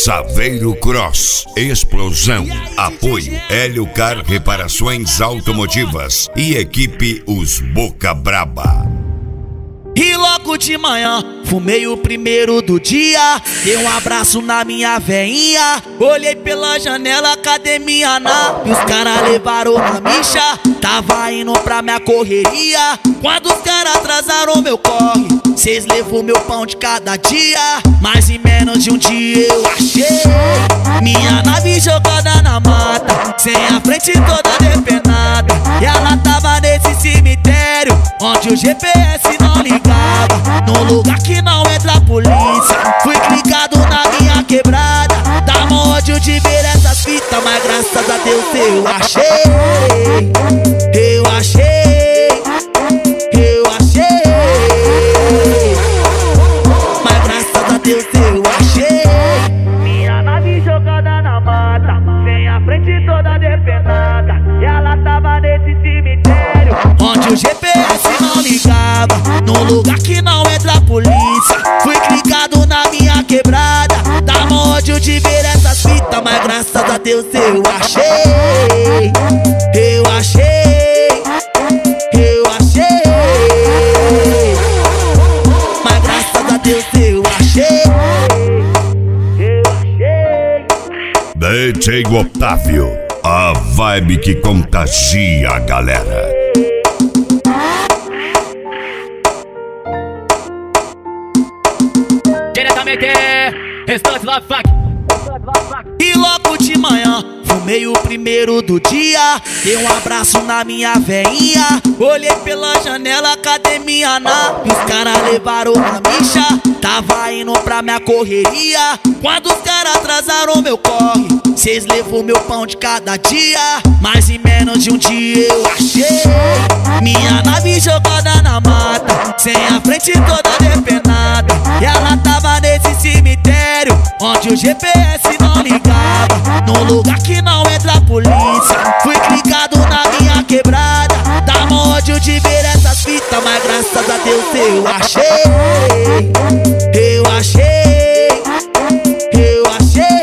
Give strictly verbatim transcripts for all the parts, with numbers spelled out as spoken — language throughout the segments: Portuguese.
Saveiro Cross, explosão, apoio, Hélio Car Reparações Automotivas e equipe Os Boca Braba. E logo de manhã, fumei o primeiro do dia. Dei um abraço na minha veinha. Olhei pela janela, academia na. E os caras levaram uma micha. Tava indo pra minha correria. Quando os caras atrasaram meu corre, cês levou meu pão de cada dia. Mas em menos de um dia eu achei minha nave jogada na mata, sem a frente toda depenada. E ela tava nesse cemitério onde o G P S não ligava, num lugar que não entra a polícia. Fui clicado na minha quebrada, dá ódio de ver essas fitas, mas graças a Deus eu achei. Eu achei, eu achei, mas graças a Deus eu achei minha nave jogada na mata, sem a frente toda depenada. E ela tava nesse cemitério onde o G P S não ligava, num lugar que não entra a polícia. Fui clicado na minha quebrada, dá ódio de ver essas fitas, mas graças a Deus eu achei. Eu achei, eu achei, mas graças a Deus eu achei. Eu achei. D J Otávio, a vibe que contagia a galera. Diretamente, restante Love Funk. E logo de manhã, fumei o primeiro do dia. Dei um abraço na minha veinha. Olhei pela janela, academia na. E os caras levaram uma micha. Tava indo pra minha correria. Quando os caras atrasaram meu corre, cês levou meu pão de cada dia. Mas em menos de um dia eu achei minha nave jogada na mata, sem a frente toda depenada. E ela tava nesse cemitério onde o G P S não ligava, num lugar que não entra a polícia. Fui clicado na minha quebrada, dá ódio de ver essas fitas, mas graças a Deus eu achei. Eu achei, eu achei,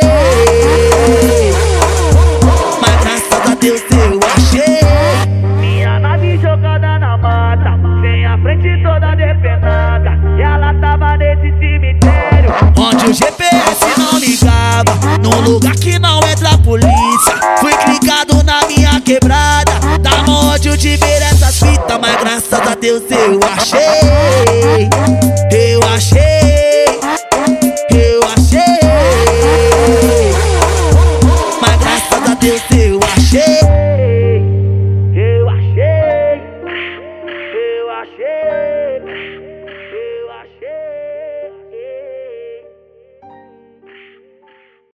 mas graças a Deus eu achei minha nave jogada na mata, sem a frente toda depenada. E ela tava nesse cemitério onde o G P S não ligava, num lugar que não entra a polícia. Fui clicado na minha quebrada, dá ódio de ver essas fitas, mas graças a Deus eu achei. Eu achei, eu achei, mas graças a Deus eu achei.